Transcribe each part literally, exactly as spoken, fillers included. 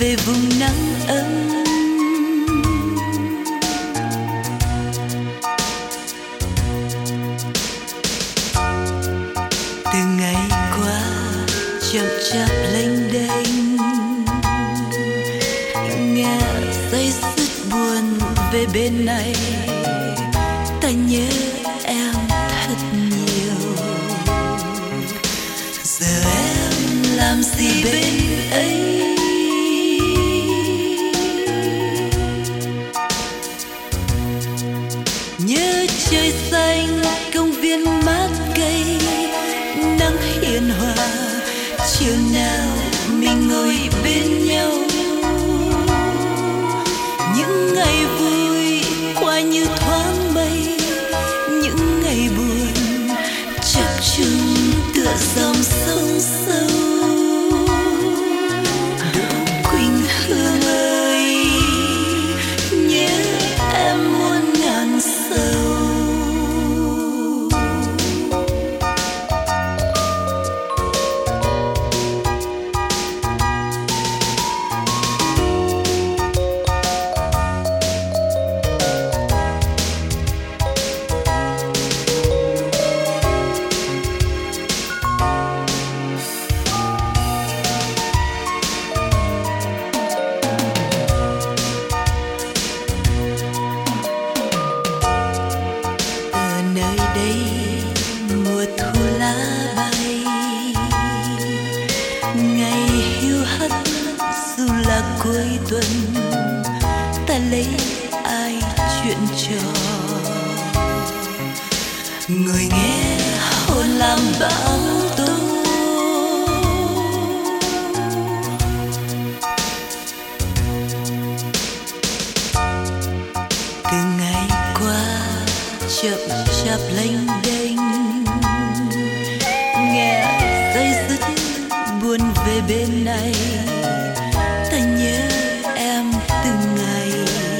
về vùng nắng ấm. Từ ngày qua chậm chạp lênh đênh, nghe dây dứt buồn về bên này, ta nhớ em thật nhiều. Giờ em làm gì bên ấy? Nhớ trời xanh, công viên mát cây, nắng hiền hòa, chiều nào mình ngồi bên nhau. Những ngày vui qua như thoáng mây, những ngày buồn chập chững tựa dòng sông sâu. Đỗ Quỳnh Hương ơi, nhớ em muôn ngàn sâu. Mùa thu lá bay, ngày hiu hắt dù là cuối tuần, ta lấy ai chuyện trò, ngồi nghe hồn làm bão tố. Từ ngày qua chậm chạp lênh đênh, nghe dây dứt buồn về bên này, ta nhớ em từng ngày.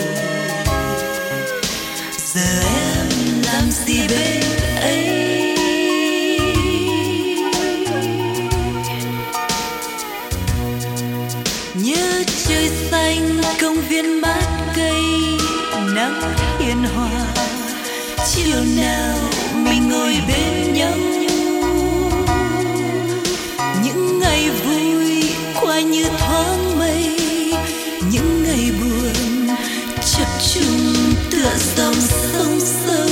Giờ em làm gì bên ấy? Nhớ trời xanh, công viên mát cây, nắng hiền hòa, chiều nào mình ngồi bên nhau. Những ngày vui qua như thoáng mây, những ngày buồn chập chững tựa dòng sông sâu.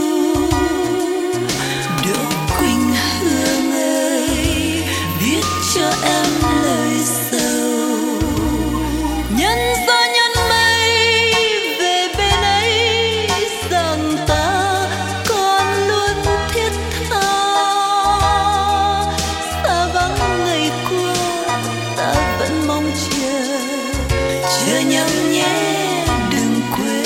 Đỗ Quỳnh Hương ơi, viết cho em lời sâu. Nhân gió nhân mây về bên ấy, rằng ta còn luôn thiết tha. Xa vắng ngày qua, ta vẫn mong chờ, chờ nhau nhé, đừng quên.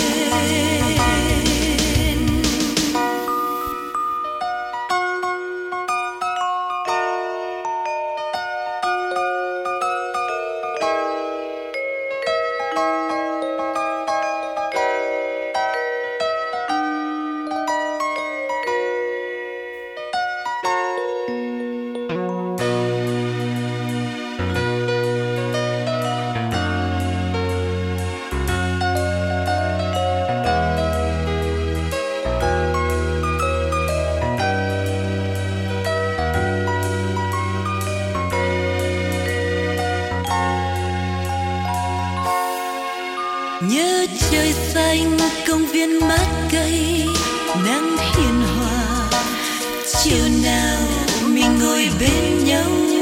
Nhớ trời xanh, công viên mát cây, nắng hiền hòa, chiều nào mình ngồi bên nhau.